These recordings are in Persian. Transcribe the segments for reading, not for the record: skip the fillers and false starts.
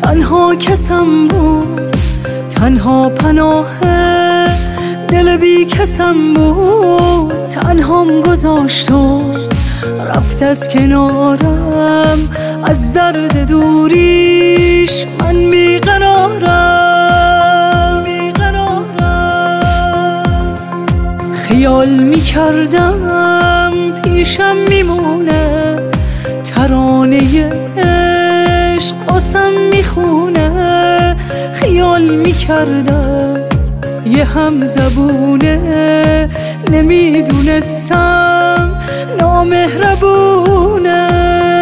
تنها کسم بود، تنها پناه دل بی کسم بود. تنهام گذاشت و رفت از کنارم، از درد دوریش من بیقرارم. خیال میکردم پیشم میمونه، ترانه عشق واسم میخونه. خیال میکردم یه هم زبونه، نمیدونستم نامهربونه.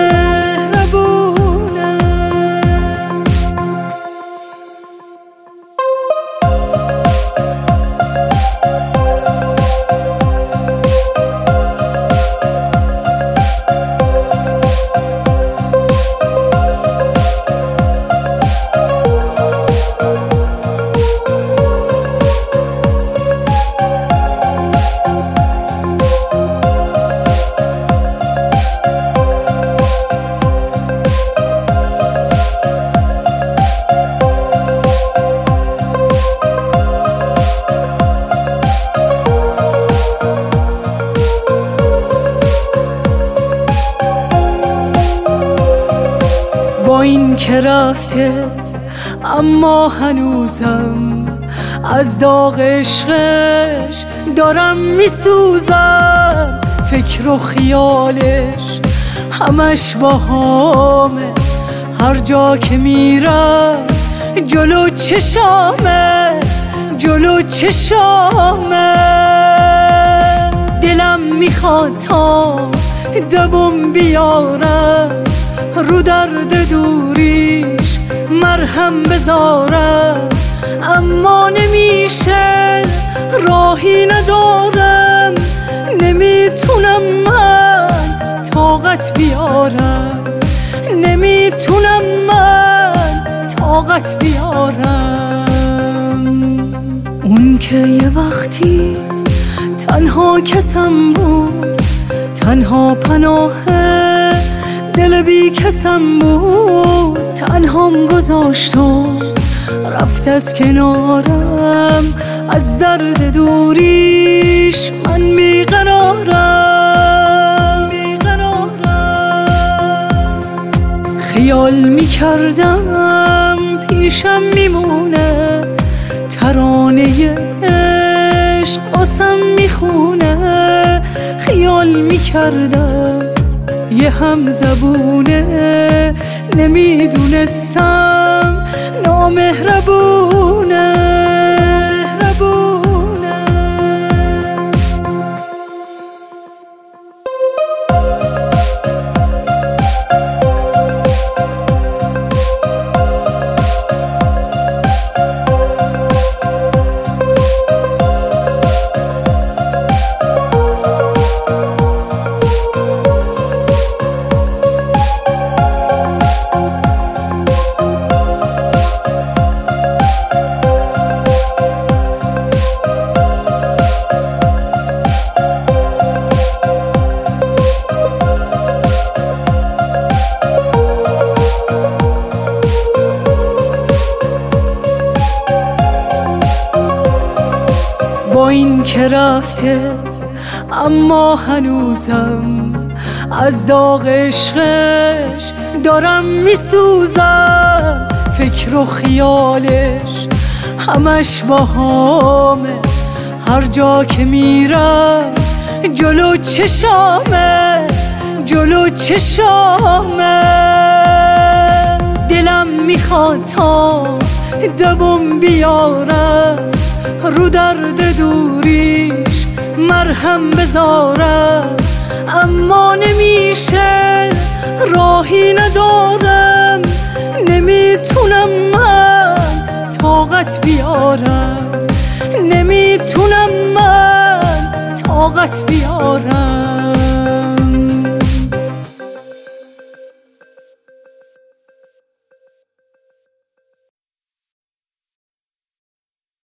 با این که رفته اما هنوزم از داغ عشقش دارم میسوزم. فکر و خیالش همش باهامه، هر جا که میرم جلو چشامه، جلو چشامه. دلم میخواد تا دبم بیارم، رو درد دوریش مرهم بذارم. اما نمیشه، راهی ندارم، نمیتونم من طاقت بیارم، نمیتونم من طاقت بیارم. اون که یه وقتی تنها کسم بود، تنها پناه دل بی کسم بود. تنهام گذاشت و رفت از کنارم، از درد دوریش من بیقرارم. خیال میکردم پیشم میمونه، ترانه عشق واسم میخونه. خیال میکردم یه هم زبونه، نمیدونستم نامهربونه. با این که رفته اما هنوزم از داغ عشقش دارم میسوزم. فکر و خیالش همش باهامه، هر جا که میرم جلو چشامه، جلو چشامه. دلم میخواد تا دبم بیارم، رو درد دوریش مرهم بذارم. اما نمیشه، راهی ندارم، نمیتونم من طاقت بیارم، نمیتونم من طاقت بیارم.